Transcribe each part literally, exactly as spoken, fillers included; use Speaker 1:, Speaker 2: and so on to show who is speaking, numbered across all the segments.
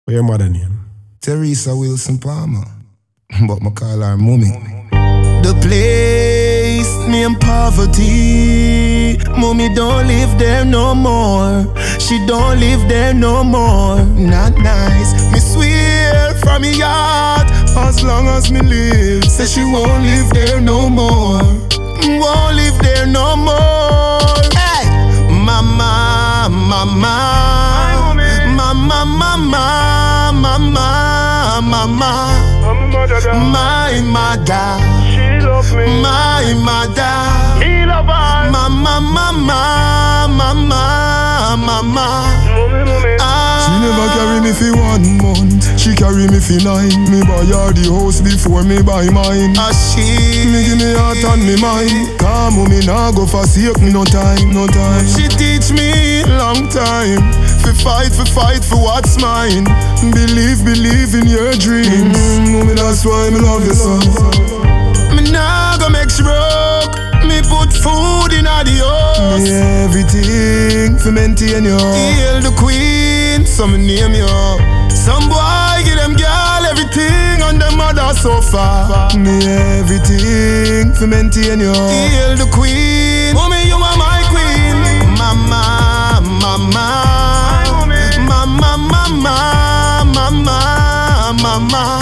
Speaker 1: What's your mother name?
Speaker 2: Teresa Wilson Palmer. But I call her Mummy. The place named Poverty. Mummy don't live there no more. She don't live there no more. Not nice. Me swear from me heart, as long as me live, say she won't live there no more. Won't live there no more. Hey, mama, mama, mama, mama, mama, mama. My mother,
Speaker 3: she love me.
Speaker 2: My mother,
Speaker 3: Me love her.
Speaker 2: mama, mama, mama, mama.
Speaker 3: Mummy, mummy.
Speaker 2: Ah.
Speaker 4: She never carry me for one month, she carry me for nine. Me buy her the house before me buy mine.
Speaker 2: Ah, she
Speaker 4: Me give me heart and me mind. Come on, me nah go forsake me no time, no time.
Speaker 2: She teach me long time. Fi fight, fi fight for what's mine.
Speaker 4: Believe, believe in your dreams. Mm, mommy, that's why me love you so.
Speaker 2: Me nah go make she broke. Me put food in the house.
Speaker 4: Me everything for maintain you.
Speaker 2: Hail the queen, so me name you. Some boy give them girl everything on them mother sofa.
Speaker 4: Me everything for maintain you.
Speaker 2: Hail the queen, mommy you are my queen. Mama, mama, mama, mama, mama, mama.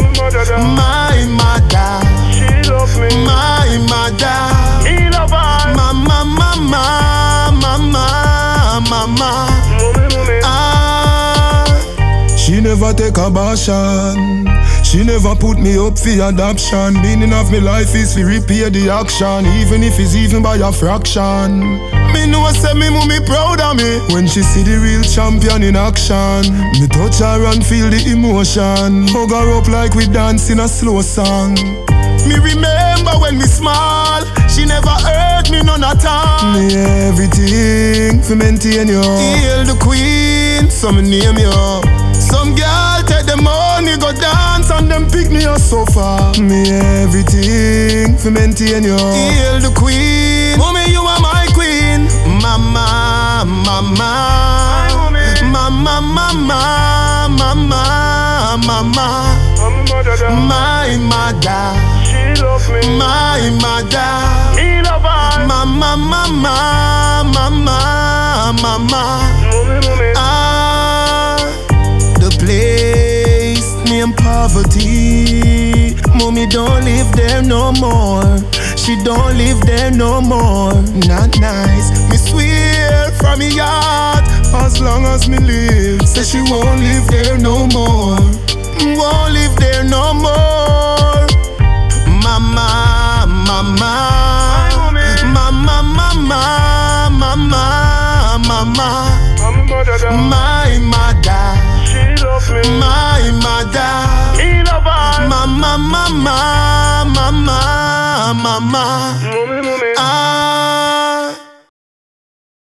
Speaker 2: My mother,
Speaker 3: She love me.
Speaker 2: my mother.
Speaker 3: Me love her.
Speaker 2: Mama, mama, mama, mama.
Speaker 3: Mummy, mummy.
Speaker 2: Ah,
Speaker 4: She never take a bashan. She never put me up for adoption. Meaning of me life is to repair the action, even if it's even by a fraction.
Speaker 2: me know say me mummy proud of me.
Speaker 4: When she see the real champion in action, me touch her and feel the emotion. Hug her up like we dance in a slow song.
Speaker 2: Me remember when me small, she never hurt me none at all.
Speaker 4: Me everything for maintain you.
Speaker 2: Hail the queen, so me name you. Some girl take the money, go dance and them pick me up so far.
Speaker 4: Me everything for maintain you.
Speaker 2: Hail the queen, mommy you are my queen. Mama, mama, mama, mama, mama, mama. My mother,
Speaker 3: She love me.
Speaker 2: my mother.
Speaker 3: Me love her.
Speaker 2: Mama, mama, mama, mama.
Speaker 3: Mummy, mummy.
Speaker 2: Ah, the place named Poverty. Mommy don't live there no more. She don't live there no more. Not nice. Me swear from me heart, as long as me live, say she won't live there no more. Won't live there no more. Mama, mama, mama, mama, mama, mama. My mother,
Speaker 3: She love me.
Speaker 2: my mother.
Speaker 3: Me love her.
Speaker 2: Mama, mama, mama, mama.
Speaker 3: Mummy, mummy.
Speaker 2: Ah.